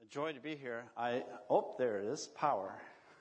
joy to be here. There it is, power.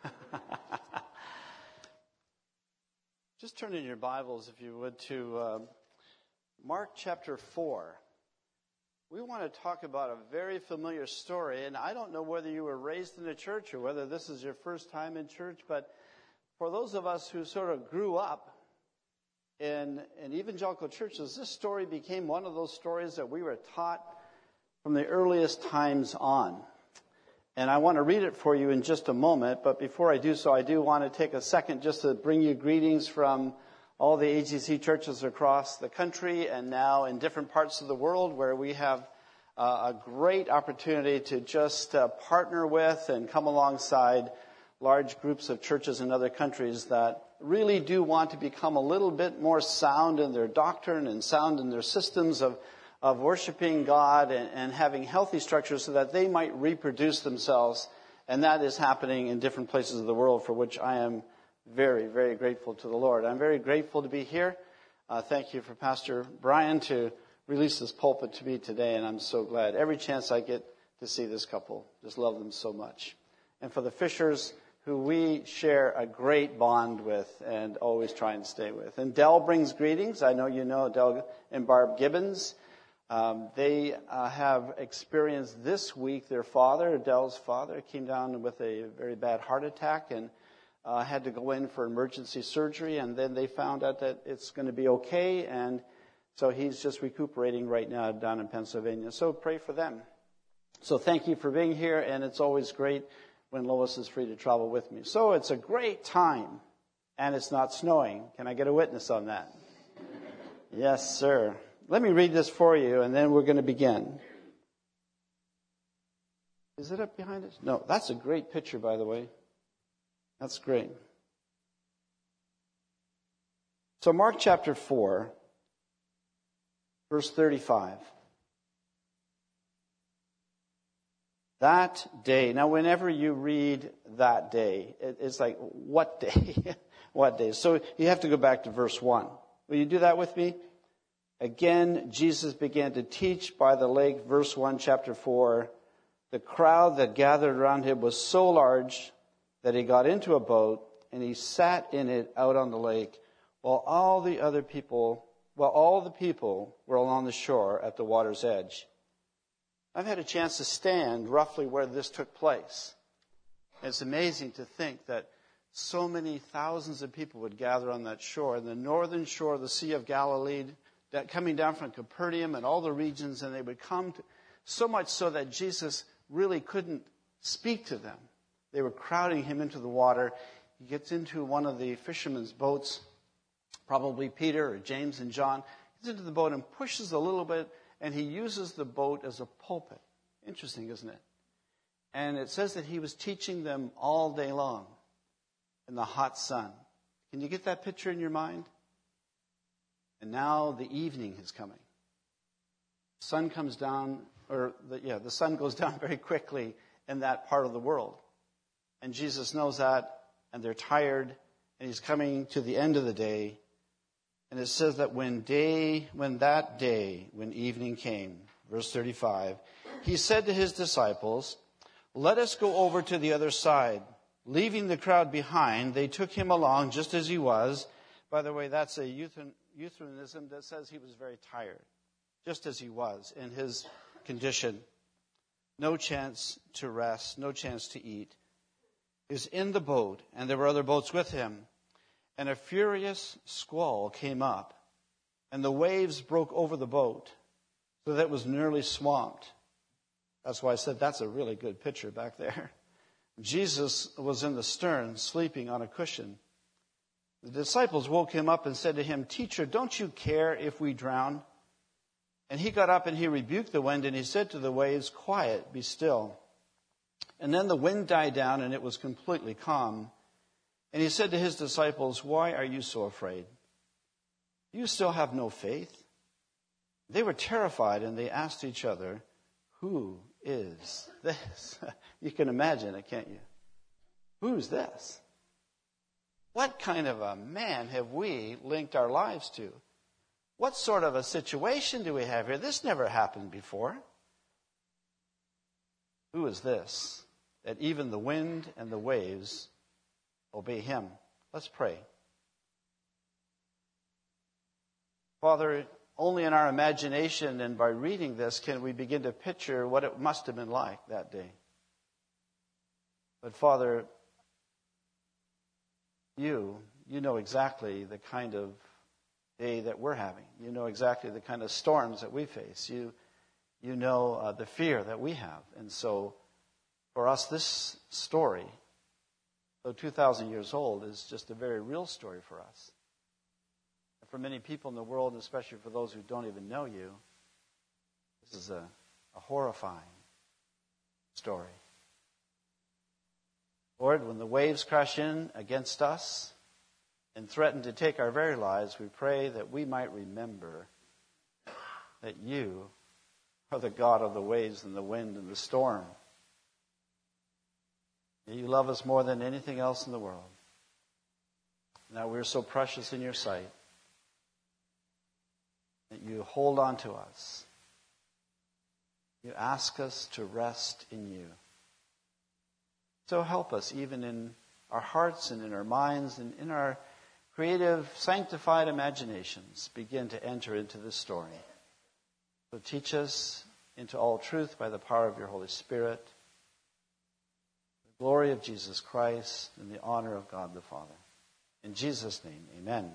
Just turn in your Bibles, if you would, to Mark chapter 4. We want to talk about a very familiar story, and I don't know whether you were raised in a church or whether this is your first time in church, but for those of us who sort of grew up in evangelical churches, this story became one of those stories that we were taught from the earliest times on. And I want to read it for you in just a moment, but before I do so, I do want to take a second just to bring you greetings from all the AGC churches across the country and now in different parts of the world where we have a great opportunity to just partner with and come alongside large groups of churches in other countries that really do want to become a little bit more sound in their doctrine and sound in their systems of worshiping God and having healthy structures so that they might reproduce themselves. And that is happening in different places of the world, for which I am very, very grateful to the Lord. I'm very grateful to be here. Thank you for Pastor Brian to release this pulpit to me today, and I'm so glad. Every chance I get to see this couple, just love them so much. And for the Fishers, who we share a great bond with and always try and stay with. And Dell brings greetings. I know you know Dell and Barb Gibbons. They have experienced this week, their father, Dell's father, came down with a very bad heart attack and had to go in for emergency surgery. And then they found out that it's going to be okay. And so he's just recuperating right now down in Pennsylvania. So pray for them. So thank you for being here. And it's always great when Lois is free to travel with me. So it's a great time. And it's not snowing. Can I get a witness on that? Yes, sir. Let me read this for you, and then we're going to begin. Is it up behind us? No, that's a great picture, by the way. That's great. So Mark chapter 4, verse 35. That day. Now, whenever you read that day, it's like, what day? What day? So you have to go back to verse 1. Will you do that with me? Again, Jesus began to teach by the lake, verse 1, chapter 4. The crowd that gathered around him was so large that he got into a boat and he sat in it out on the lake while all the people were along the shore at the water's edge. I've had a chance to stand roughly where this took place. It's amazing to think that so many thousands of people would gather on that shore, in the northern shore of the Sea of Galilee, that coming down from Capernaum and all the regions, and they would come to, so much so that Jesus really couldn't speak to them. They were crowding him into the water. He gets into one of the fishermen's boats, probably Peter or James and John. He gets into the boat and pushes a little bit, and he uses the boat as a pulpit. Interesting, isn't it? And it says that he was teaching them all day long in the hot sun. Can you get that picture in your mind? And now the evening is coming. The sun comes down, the sun goes down very quickly in that part of the world. And Jesus knows that, and they're tired, and he's coming to the end of the day. And it says that when evening came, verse 35, he said to his disciples, "Let us go over to the other side." Leaving the crowd behind, they took him along just as he was. By the way, that's a euphemism that says he was very tired, just as he was in his condition. No chance to rest, no chance to eat. He was in the boat, and there were other boats with him. And a furious squall came up, and the waves broke over the boat, so that it was nearly swamped. That's why I said that's a really good picture back there. Jesus was in the stern, sleeping on a cushion. The disciples woke him up and said to him, "Teacher, don't you care if we drown?" And he got up and he rebuked the wind and he said to the waves, "Quiet, be still." And then the wind died down and it was completely calm. And he said to his disciples, "Why are you so afraid? Do you still have no faith?" They were terrified and they asked each other, "Who is this?" You can imagine it, can't you? Who's this? What kind of a man have we linked our lives to? What sort of a situation do we have here? This never happened before. Who is this, that even the wind and the waves obey him? Let's pray. Father, only in our imagination and by reading this can we begin to picture what it must have been like that day. But Father, you know exactly the kind of day that we're having. You know exactly the kind of storms that we face. You know the fear that we have. And so for us, this story, though 2,000 years old, is just a very real story for us. And for many people in the world, especially for those who don't even know you, this is a horrifying story. Lord, when the waves crash in against us and threaten to take our very lives, we pray that we might remember that you are the God of the waves and the wind and the storm. You love us more than anything else in the world. Now we're so precious in your sight that you hold on to us. You ask us to rest in you. So help us even in our hearts and in our minds and in our creative, sanctified imaginations begin to enter into this story. So teach us into all truth by the power of your Holy Spirit, the glory of Jesus Christ, and the honor of God the Father. In Jesus' name, amen.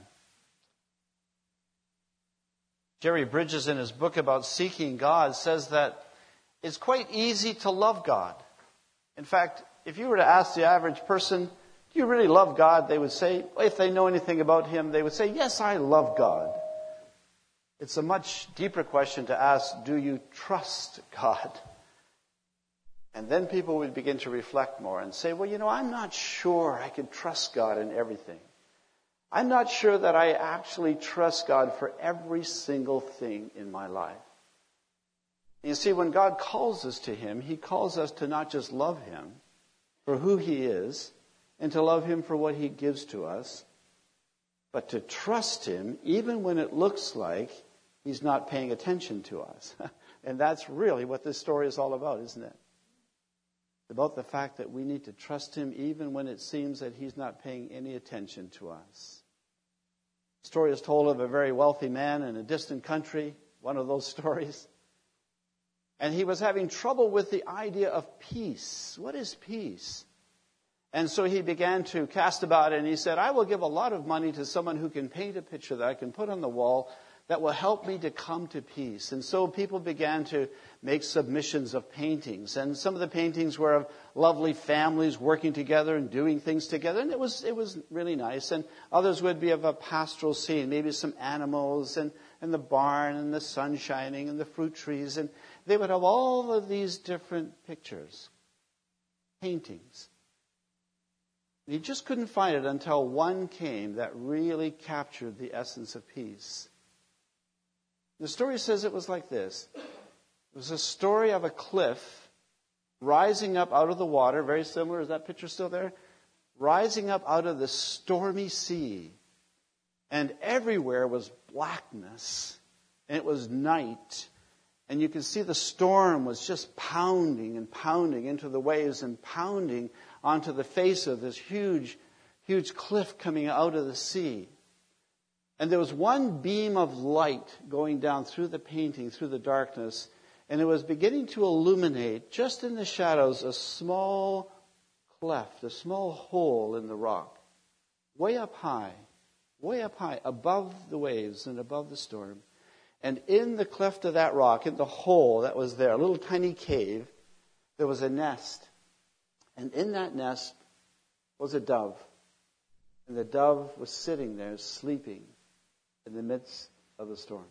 Jerry Bridges, in his book about seeking God, says that it's quite easy to love God. In fact, if you were to ask the average person, do you really love God? They would say, if they know anything about him, they would say, yes, I love God. It's a much deeper question to ask, do you trust God? And then people would begin to reflect more and say, well, I'm not sure I can trust God in everything. I'm not sure that I actually trust God for every single thing in my life. You see, when God calls us to him, he calls us to not just love him for who he is and to love him for what he gives to us, but to trust him even when it looks like he's not paying attention to us. And that's really what this story is all about, isn't it? It's about the fact that we need to trust him even when it seems that he's not paying any attention to us. The story is told of a very wealthy man in a distant country, one of those stories. And he was having trouble with the idea of peace. What is peace? And so he began to cast about it, and he said, I will give a lot of money to someone who can paint a picture that I can put on the wall that will help me to come to peace. And so people began to make submissions of paintings. And some of the paintings were of lovely families working together and doing things together. And it was really nice. And others would be of a pastoral scene, maybe some animals and the barn and the sun shining and the fruit trees. And they would have all of these different pictures, paintings. He just couldn't find it until one came that really captured the essence of peace. The story says it was like this. It was a story of a cliff rising up out of the water, very similar. Is that picture still there? Rising up out of the stormy sea. And everywhere was blackness. And it was night. And you could see the storm was just pounding and pounding into the waves and pounding onto the face of this huge, huge cliff coming out of the sea. And there was one beam of light going down through the painting, through the darkness, and it was beginning to illuminate, just in the shadows, a small cleft, a small hole in the rock, way up high, above the waves and above the storm. And in the cleft of that rock, in the hole that was there, a little tiny cave, there was a nest. And in that nest was a dove. And the dove was sitting there, sleeping in the midst of the storm.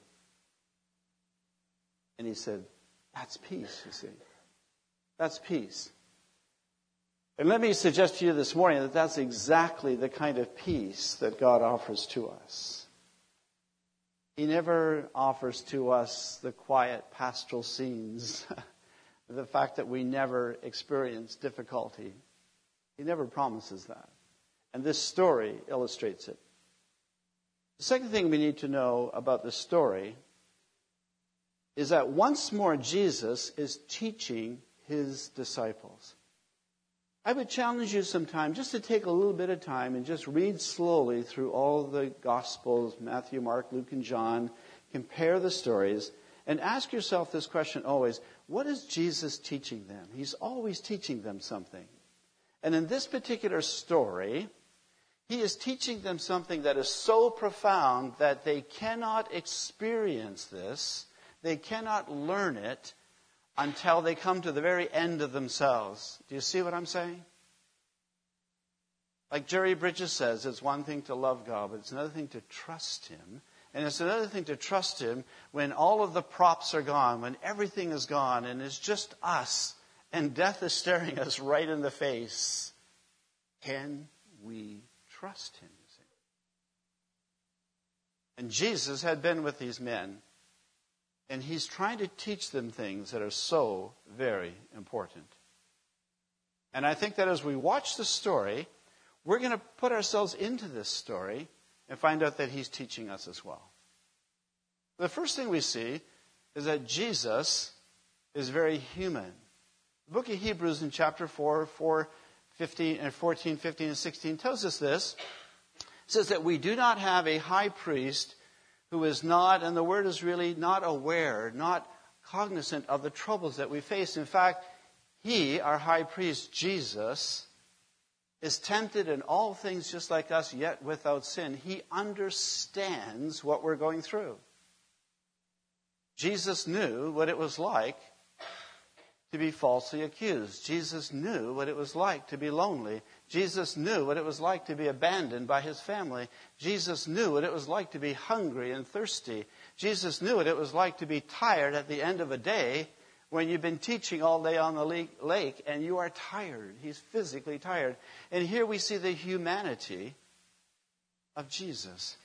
And he said, that's peace, you see. That's peace. And let me suggest to you this morning that that's exactly the kind of peace that God offers to us. He never offers to us the quiet pastoral scenes, the fact that we never experience difficulty. He never promises that. And this story illustrates it. The second thing we need to know about this story is that once more Jesus is teaching his disciples. I would challenge you sometime just to take a little bit of time and just read slowly through all the Gospels, Matthew, Mark, Luke, and John. Compare the stories and ask yourself this question always: what is Jesus teaching them? He's always teaching them something. And in this particular story, he is teaching them something that is so profound that they cannot experience this, they cannot learn it until they come to the very end of themselves. Do you see what I'm saying? Like Jerry Bridges says, it's one thing to love God, but it's another thing to trust him. And it's another thing to trust him when all of the props are gone, when everything is gone, and it's just us, and death is staring us right in the face. Can we trust him, you see? And Jesus had been with these men, and he's trying to teach them things that are so very important. And I think that as we watch the story, we're going to put ourselves into this story and find out that he's teaching us as well. The first thing we see is that Jesus is very human. The book of Hebrews in chapter 4, 14, 15, and 16 tells us this. It says that we do not have a high priest who is not, and the word is really not aware, not cognizant of the troubles that we face. In fact, he, our high priest, Jesus, is tempted in all things just like us, yet without sin. He understands what we're going through. Jesus knew what it was like to be falsely accused. Jesus knew what it was like to be lonely. Jesus knew what it was like to be abandoned by his family. Jesus knew what it was like to be hungry and thirsty. Jesus knew what it was like to be tired at the end of a day when you've been teaching all day on the lake and you are tired. He's physically tired. And here we see the humanity of Jesus.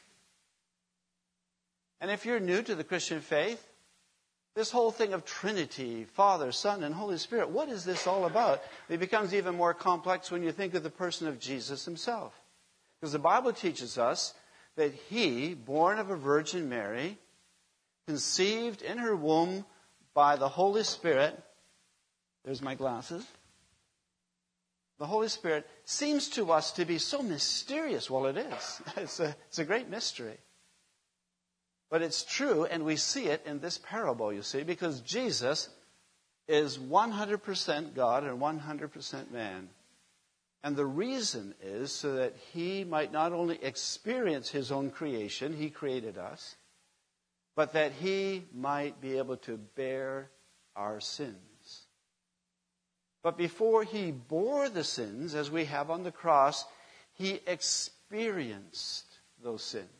And if you're new to the Christian faith, this whole thing of Trinity, Father, Son, and Holy Spirit, what is this all about? It becomes even more complex when you think of the person of Jesus himself. Because the Bible teaches us that he, born of a Virgin Mary, conceived in her womb by the Holy Spirit, there's my glasses, the Holy Spirit seems to us to be so mysterious. Well, it is. It's a great mystery. But it's true, and we see it in this parable, you see, because Jesus is 100% God and 100% man. And the reason is so that he might not only experience his own creation, he created us, but that he might be able to bear our sins. But before he bore the sins, as we have on the cross, he experienced those sins.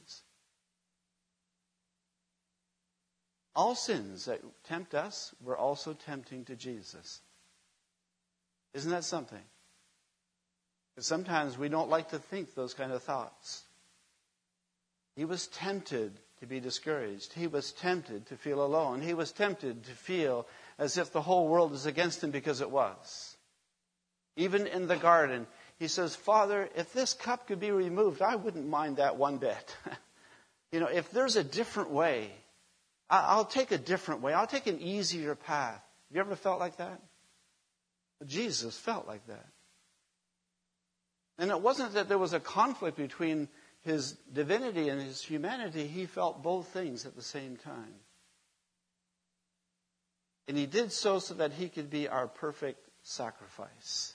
All sins that tempt us were also tempting to Jesus. Isn't that something? Because sometimes we don't like to think those kind of thoughts. He was tempted to be discouraged. He was tempted to feel alone. He was tempted to feel as if the whole world is against him, because it was. Even in the garden, he says, Father, if this cup could be removed, I wouldn't mind that one bit. If there's a different way, I'll take a different way. I'll take an easier path. Have you ever felt like that? Jesus felt like that. And it wasn't that there was a conflict between his divinity and his humanity. He felt both things at the same time. And he did so that he could be our perfect sacrifice.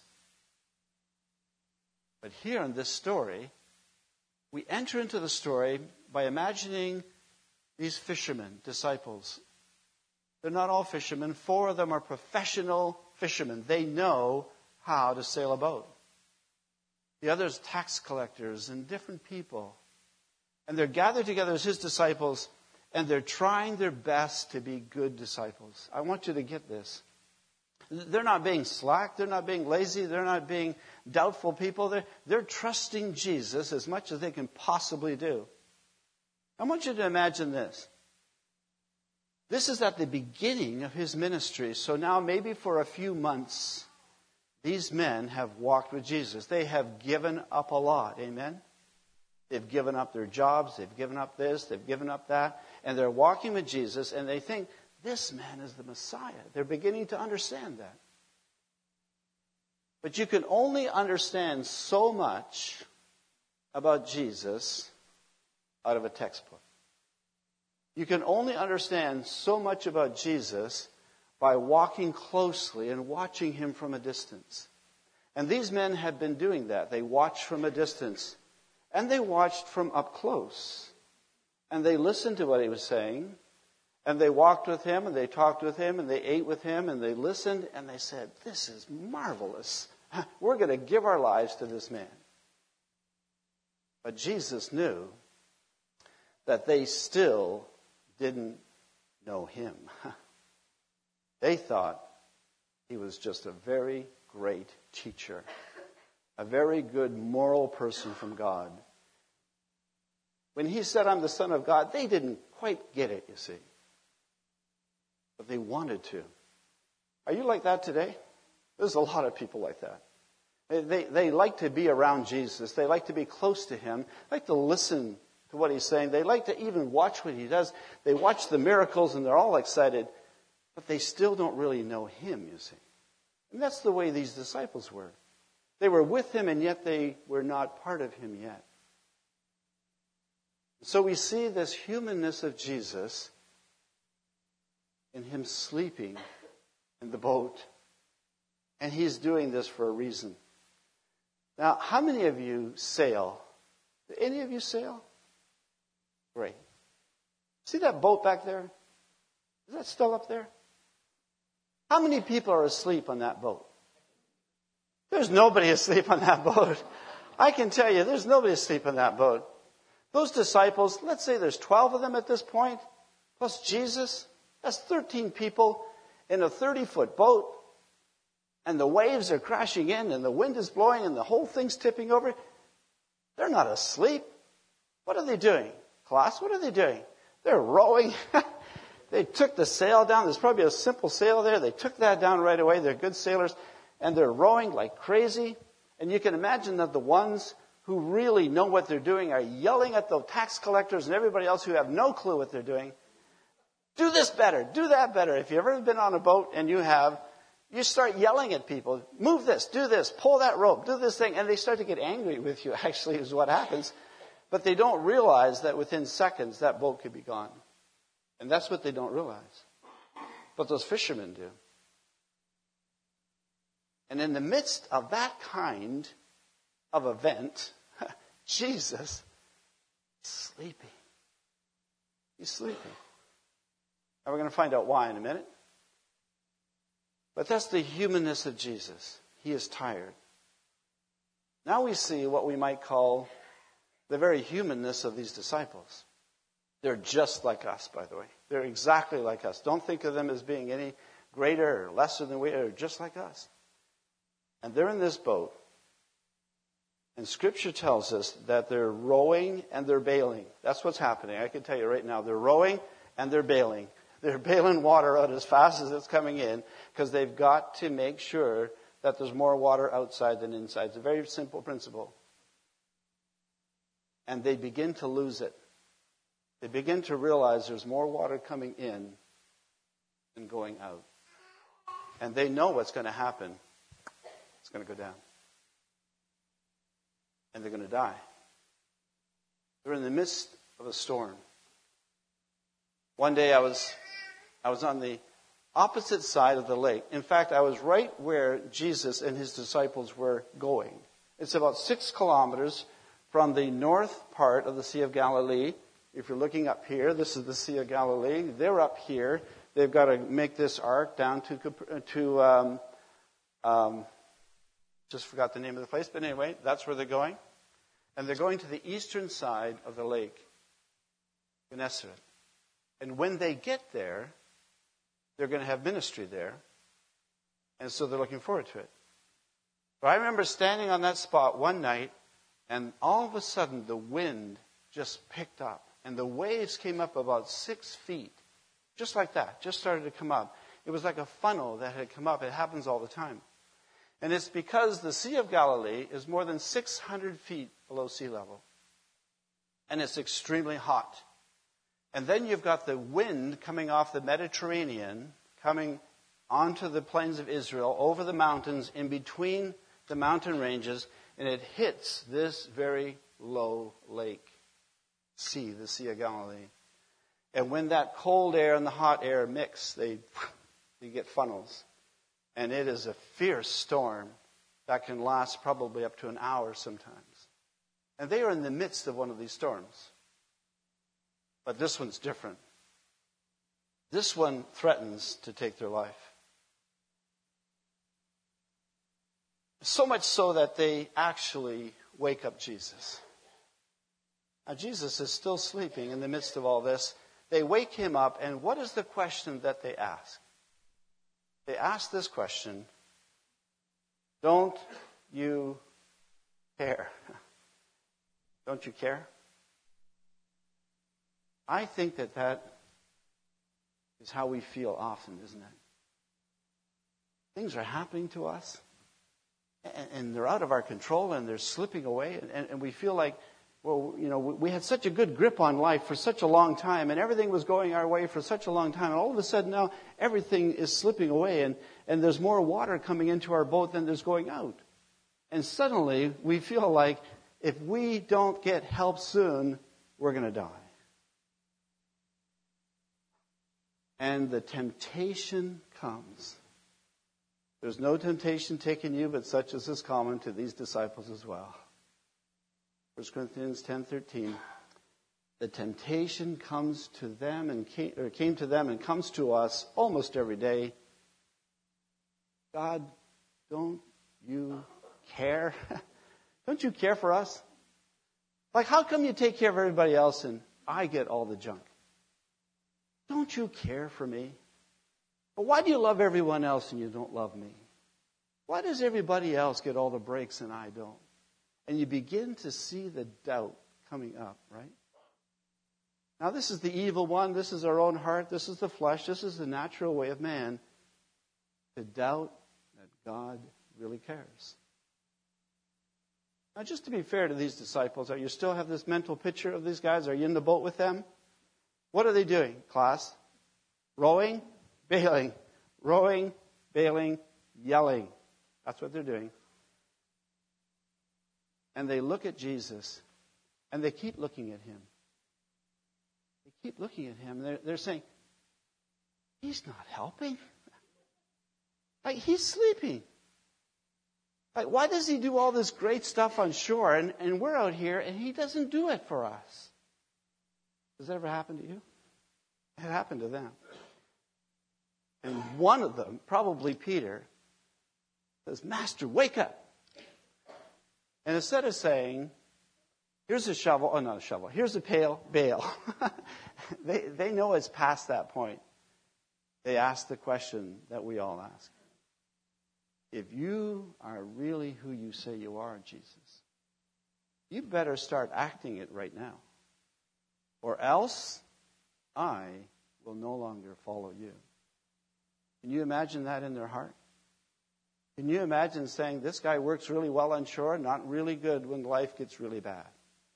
But here in this story, we enter into the story by imagining these fishermen, disciples. They're not all fishermen. 4 of them are professional fishermen. They know how to sail a boat. The others, tax collectors and different people. And they're gathered together as his disciples, and they're trying their best to be good disciples. I want you to get this. They're not being slack. They're not being lazy. They're not being doubtful people. They're trusting Jesus as much as they can possibly do. I want you to imagine this. This is at the beginning of his ministry. So now maybe for a few months, these men have walked with Jesus. They have given up a lot. Amen? They've given up their jobs. They've given up this. They've given up that. And they're walking with Jesus, and they think, this man is the Messiah. They're beginning to understand that. But you can only understand so much about Jesus out of a textbook. You can only understand so much about Jesus by walking closely and watching him from a distance. And these men had been doing that. They watched from a distance. And they watched from up close. And they listened to what he was saying. And they walked with him, and they talked with him, and they ate with him, and they listened, and they said, "This is marvelous. We're going to give our lives to this man." But Jesus knew that they still didn't know him. They thought he was just a very great teacher, a very good moral person from God. When he said, "I'm the Son of God," they didn't quite get it, you see. But they wanted to. Are you like that today? There's a lot of people like that. They like to be around Jesus. They like to be close to him. They like to listen to what he's saying. They like to even watch what he does. They watch the miracles and they're all excited. But they still don't really know him, you see. And that's the way these disciples were. They were with him and yet they were not part of him yet. So we see this humanness of Jesus in him sleeping in the boat. And he's doing this for a reason. Now, how many of you sail? Do any of you sail? Great. See that boat back there? Is that still up there? How many people are asleep on that boat? There's nobody asleep on that boat. I can tell you, there's nobody asleep on that boat. Those disciples, let's say there's 12 of them at this point, plus Jesus. That's 13 people in a 30-foot boat. And the waves are crashing in and the wind is blowing and the whole thing's tipping over. They're not asleep. What are they doing? Class, what are they doing? They're rowing. They took the sail down. There's probably a simple sail there. They took that down right away. They're good sailors. And they're rowing like crazy. And you can imagine that the ones who really know what they're doing are yelling at the tax collectors and everybody else who have no clue what they're doing. Do this better. Do that better. If you've ever been on a boat and you have, you start yelling at people. Move this. Do this. Pull that rope. Do this thing. And they start to get angry with you, actually, is what happens. But they don't realize that within seconds that boat could be gone. And that's what they don't realize. But those fishermen do. And in the midst of that kind of event, Jesus is sleeping. He's sleeping. And we're going to find out why in a minute. But that's the humanness of Jesus. He is tired. Now we see what we might call the very humanness of these disciples. They're just like us, by the way. They're exactly like us. Don't think of them as being any greater or lesser than we are. They're just like us. And they're in this boat. And Scripture tells us that they're rowing and they're bailing. That's what's happening. I can tell you right now. They're rowing and they're bailing. They're bailing water out as fast as it's coming in because they've got to make sure that there's more water outside than inside. It's a very simple principle. And they begin to lose it. They begin to realize there's more water coming in than going out. And they know what's going to happen. It's going to go down. And they're going to die. They're in the midst of a storm. One day I was on the opposite side of the lake. In fact, I was right where Jesus and his disciples were going. It's about 6 kilometers from the north part of the Sea of Galilee. If you're looking up here, this is the Sea of Galilee. They're up here. They've got to make this arc down to just forgot the name of the place, but anyway, that's where they're going. And they're going to the eastern side of the lake, Gennesaret. And when they get there, they're going to have ministry there. And so they're looking forward to it. But I remember standing on that spot one night, and all of a sudden the wind just picked up. And the waves came up about 6 feet. Just like that. Just started to come up. It was like a funnel that had come up. It happens all the time. And it's because the Sea of Galilee is more than 600 feet below sea level. And it's extremely hot. And then you've got the wind coming off the Mediterranean, coming onto the plains of Israel, over the mountains, in between the mountain ranges, and it hits this very low lake, the Sea of Galilee. And when that cold air and the hot air mix, you get funnels. And it is a fierce storm that can last probably up to an hour sometimes. And they are in the midst of one of these storms. But this one's different. This one threatens to take their life. So much so that they actually wake up Jesus. Now, Jesus is still sleeping in the midst of all this. They wake him up, and what is the question that they ask? They ask this question, don't you care? Don't you care? I think that is how we feel often, isn't it? Things are happening to us, and they're out of our control, and they're slipping away, and we feel like, well, you know, we had such a good grip on life for such a long time, and everything was going our way for such a long time, and all of a sudden now everything is slipping away, and there's more water coming into our boat than there's going out. And suddenly we feel like if we don't get help soon, we're going to die. And the temptation comes. There's no temptation taken you, but such as is common to these disciples as well. 1 Corinthians 10:13. The temptation comes to them and came to them and comes to us almost every day. God, don't you care? Don't you care for us? Like, how come you take care of everybody else and I get all the junk? Don't you care for me? But why do you love everyone else and you don't love me? Why does everybody else get all the breaks and I don't? And you begin to see the doubt coming up, right? Now, this is the evil one. This is our own heart. This is the flesh. This is the natural way of man to doubt that God really cares. Now, just to be fair to these disciples, are you still have this mental picture of these guys? Are you in the boat with them? What are they doing, class? Rowing, bailing. Rowing, bailing, yelling. That's what they're doing. And they look at Jesus, and they keep looking at him. They keep looking at him, and they're saying, he's not helping. Like, he's sleeping. Like, why does he do all this great stuff on shore, and we're out here, and he doesn't do it for us? Does that ever happen to you? It happened to them. And one of them, probably Peter, says, Master, wake up. And instead of saying, here's a shovel, oh, not a shovel, here's a pail, bail. They know it's past that point. They ask the question that we all ask. If you are really who you say you are, Jesus, you better start acting it right now. Or else I will no longer follow you. Can you imagine that in their heart? Can you imagine saying, this guy works really well on shore, not really good when life gets really bad?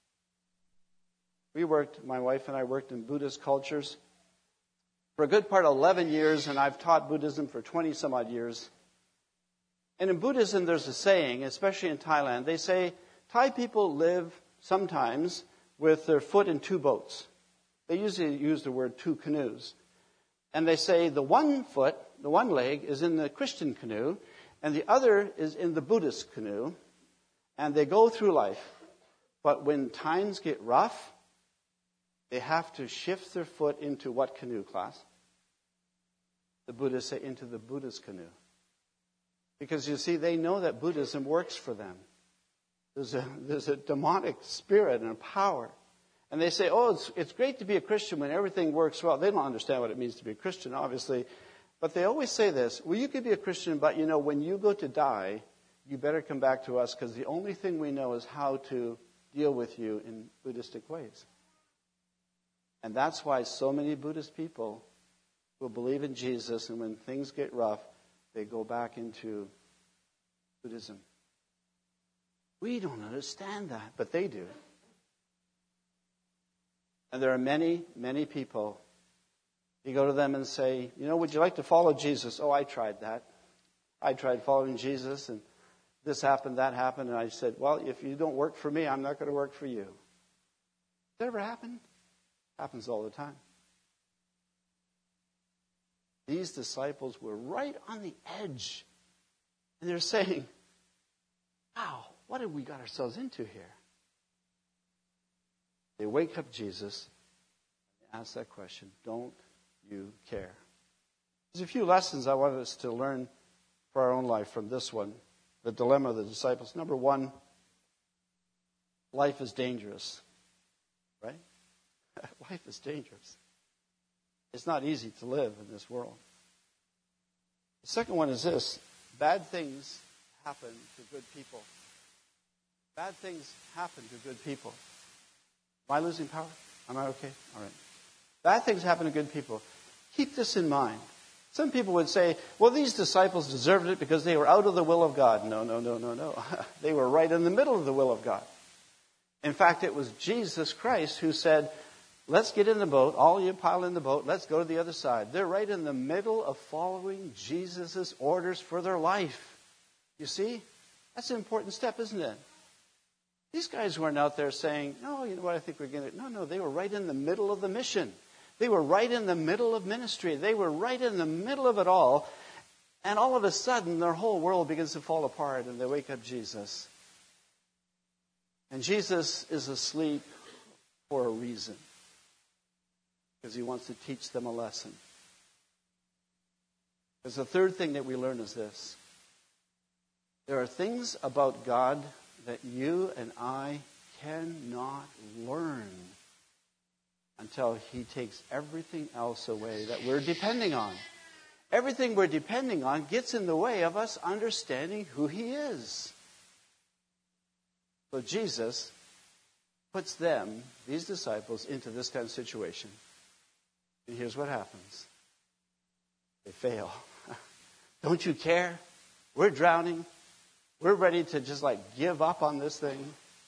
My wife and I worked in Buddhist cultures for a good part of 11 years, and I've taught Buddhism for 20 some odd years. And in Buddhism, there's a saying, especially in Thailand, they say Thai people live sometimes with their foot in two boats. They usually use the word two canoes. And they say the one foot, the one leg, is in the Christian canoe, and the other is in the Buddhist canoe, and they go through life. But when times get rough, they have to shift their foot into what canoe, class? The Buddhists say into the Buddhist canoe. Because, you see, they know that Buddhism works for them. There's a demonic spirit and a power. And they say, oh, it's great to be a Christian when everything works well. They don't understand what it means to be a Christian, obviously. But they always say this, well, you could be a Christian, but, you know, when you go to die, you better come back to us because the only thing we know is how to deal with you in Buddhistic ways. And that's why so many Buddhist people will believe in Jesus, and when things get rough, they go back into Buddhism. We don't understand that, but they do. And there are many, many people. You go to them and say, you know, would you like to follow Jesus? Oh, I tried that. I tried following Jesus, and this happened, that happened, and I said, well, if you don't work for me, I'm not going to work for you. Does that ever happen? Happens all the time. These disciples were right on the edge. And they're saying, wow, what have we got ourselves into here? They wake up Jesus and ask that question, don't you care? There's a few lessons I want us to learn for our own life from this one, the dilemma of the disciples. Number one, life is dangerous, right? Life is dangerous. It's not easy to live in this world. The second one is this. Bad things happen to good people. Bad things happen to good people. Am I losing power? Am I okay? All right. Bad things happen to good people. Keep this in mind. Some people would say, well, these disciples deserved it because they were out of the will of God. No. They were right in the middle of the will of God. In fact, it was Jesus Christ who said, let's get in the boat. All you pile in the boat. Let's go to the other side. They're right in the middle of following Jesus' orders for their life. You see? That's an important step, isn't it? These guys weren't out there saying, no, you know what, I think we're going to... No, they were right in the middle of the mission. They were right in the middle of ministry. They were right in the middle of it all. And all of a sudden, their whole world begins to fall apart and they wake up Jesus. And Jesus is asleep for a reason. Because he wants to teach them a lesson. Because the third thing that we learn is this. There are things about God that you and I cannot learn until he takes everything else away that we're depending on. Everything we're depending on gets in the way of us understanding who he is. So Jesus puts them, these disciples, into this kind of situation. And here's what happens. They fail. Don't you care? We're drowning. We're ready to just give up on this thing.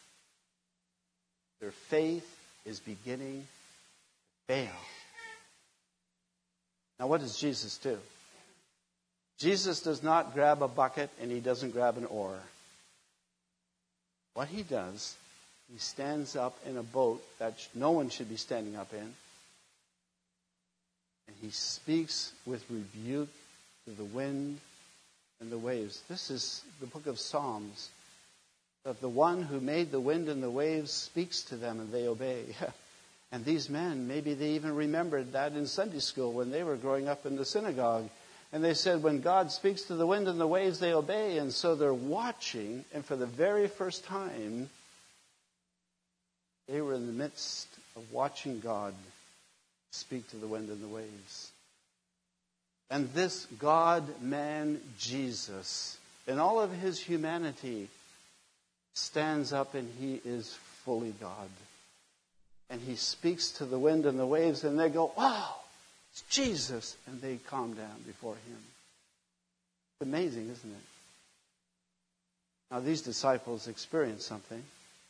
Their faith is beginning to fail. Now what does Jesus do? Jesus does not grab a bucket and he doesn't grab an oar. What he does, he stands up in a boat that no one should be standing up in. And he speaks with rebuke to the wind and the waves. This is the book of Psalms. That the one who made the wind and the waves speaks to them and they obey. And these men, maybe they even remembered that in Sunday school when they were growing up in the synagogue. And they said, when God speaks to the wind and the waves, they obey. And so they're watching, and for the very first time, they were in the midst of watching God speak to the wind and the waves. And this God-man Jesus, in all of his humanity, stands up and he is fully God. And he speaks to the wind and the waves and they go, wow, it's Jesus. And they calm down before him. It's amazing, isn't it? Now these disciples experienced something.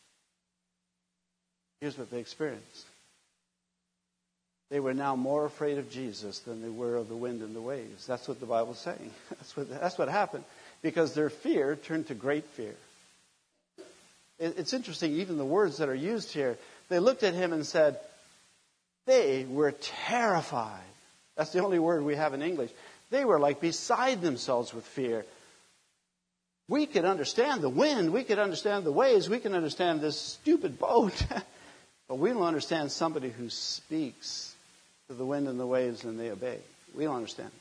Here's what they experienced. They were now more afraid of Jesus than they were of the wind and the waves. That's what the Bible's saying. That's what happened. Because their fear turned to great fear. It's interesting, even the words that are used here. They looked at him and said, they were terrified. That's the only word we have in English. They were beside themselves with fear. We could understand the wind. We could understand the waves. We can understand this stupid boat. But we don't understand somebody who speaks to the wind and the waves and they obey. We don't understand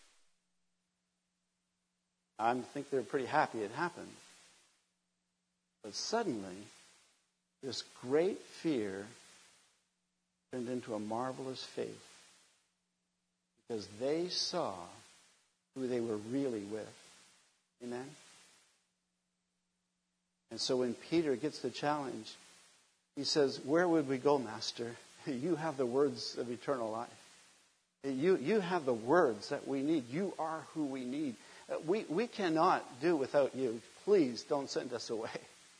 that. I think they're pretty happy it happened. But suddenly, this great fear turned into a marvelous faith. Because they saw who they were really with. Amen? And so when Peter gets the challenge, he says, where would we go, Master? You have the words of eternal life. You have the words that we need. You are who we need. We cannot do without you. Please don't send us away.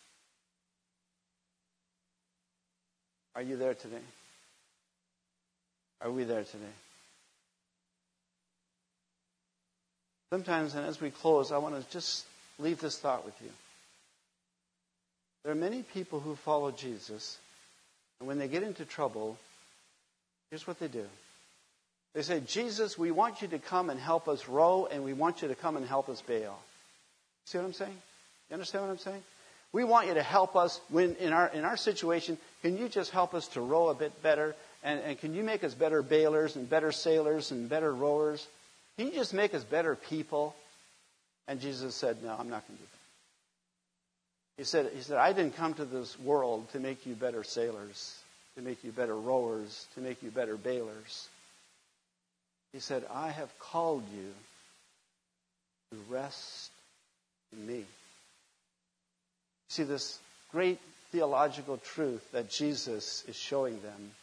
Are you there today? Are we there today? Sometimes, and as we close, I want to just leave this thought with you. There are many people who follow Jesus, and when they get into trouble, here's what they do. They say, Jesus, we want you to come and help us row, and we want you to come and help us bail. See what I'm saying? You understand what I'm saying? We want you to help us when in our situation. Can you just help us to row a bit better? And can you make us better bailers and better sailors and better rowers? Can you just make us better people? And Jesus said, no, I'm not going to do that. He said, I didn't come to this world to make you better sailors, to make you better rowers, to make you better bailers. He said, I have called you to rest in me. See, this great theological truth that Jesus is showing them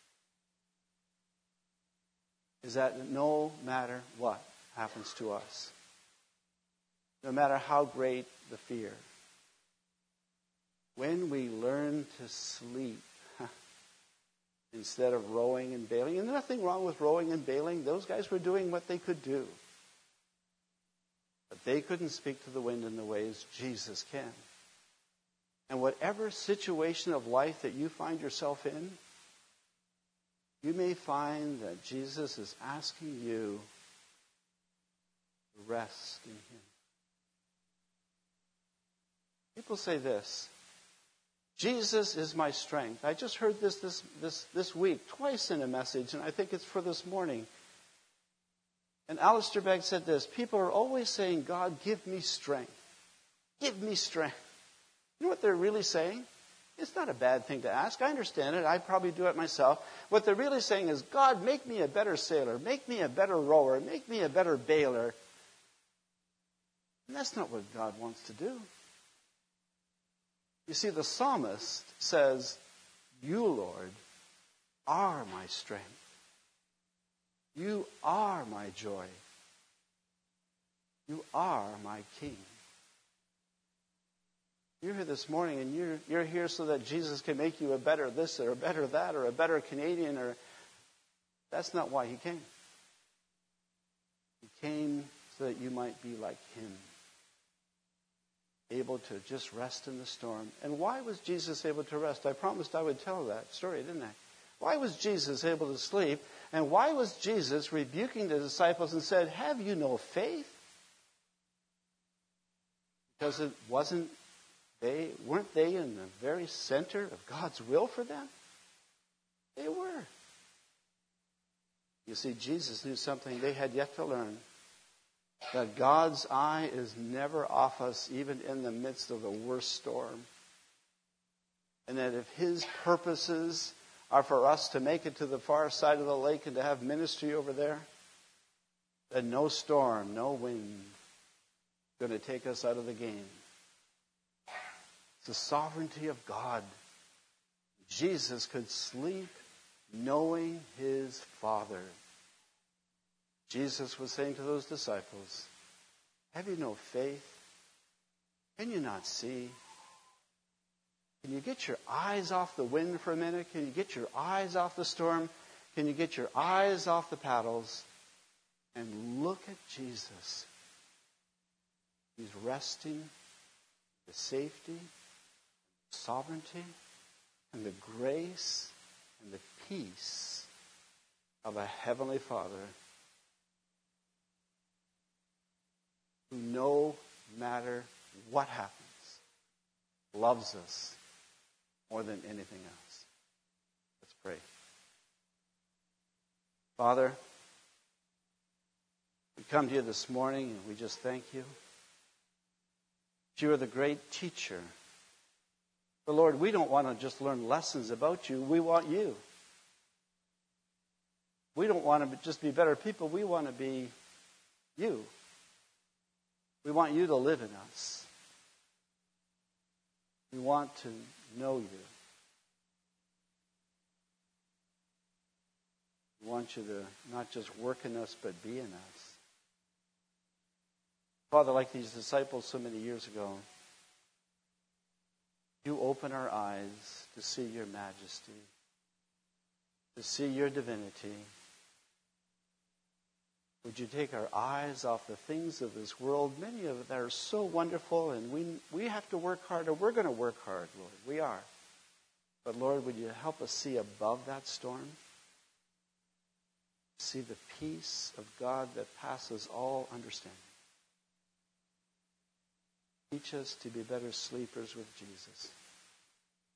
is that no matter what happens to us, no matter how great the fear, when we learn to sleep instead of rowing and bailing, and there's nothing wrong with rowing and bailing. Those guys were doing what they could do. But they couldn't speak to the wind and the waves. Jesus can. And whatever situation of life that you find yourself in, you may find that Jesus is asking you to rest in Him. People say this, Jesus is my strength. I just heard this week, twice in a message, and I think it's for this morning. And Alistair Begg said this, people are always saying, God, give me strength. Give me strength. You know what they're really saying? It's not a bad thing to ask. I understand it. I probably do it myself. What they're really saying is, God, make me a better sailor. Make me a better rower. Make me a better bailer. And that's not what God wants to do. You see, the psalmist says, you, Lord, are my strength. You are my joy. You are my King. You're here this morning, and you're here so that Jesus can make you a better this or a better that or a better Canadian. Or that's not why He came. He came so that you might be like Him, able to just rest in the storm. And why was Jesus able to rest? I promised I would tell that story, didn't I? Why was Jesus able to sleep? And why was Jesus rebuking the disciples and said, have you no faith? Because it wasn't weren't they in the very center of God's will for them? They were. You see, Jesus knew something they had yet to learn. That God's eye is never off us, even in the midst of the worst storm. And that if His purposes are for us to make it to the far side of the lake and to have ministry over there, then no storm, no wind is going to take us out of the game. It's the sovereignty of God. Jesus could sleep knowing His Father. Jesus was saying to those disciples, have you no faith? Can you not see? Can you get your eyes off the wind for a minute? Can you get your eyes off the storm? Can you get your eyes off the paddles and look at Jesus? He's resting, the safety, sovereignty, and the grace and the peace of a Heavenly Father who, no matter what happens, loves us more than anything else. Let's pray. Father, we come to you this morning and we just thank you. You are the great teacher. But Lord, we don't want to just learn lessons about you. We want you. We don't want to just be better people. We want to be you. We want you to live in us. We want to know you. We want you to not just work in us, but be in us. Father, like these disciples so many years ago, you open our eyes to see your majesty, to see your divinity, Would you take our eyes off the things of this world, many of them are so wonderful, and we have to work hard, or we're going to work hard, Lord. We are. But Lord, would you help us see above that storm? See the peace of God that passes all understanding. Teach us to be better sleepers with Jesus.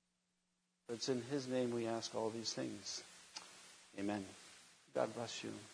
It's in his name we ask all these things. Amen. God bless you.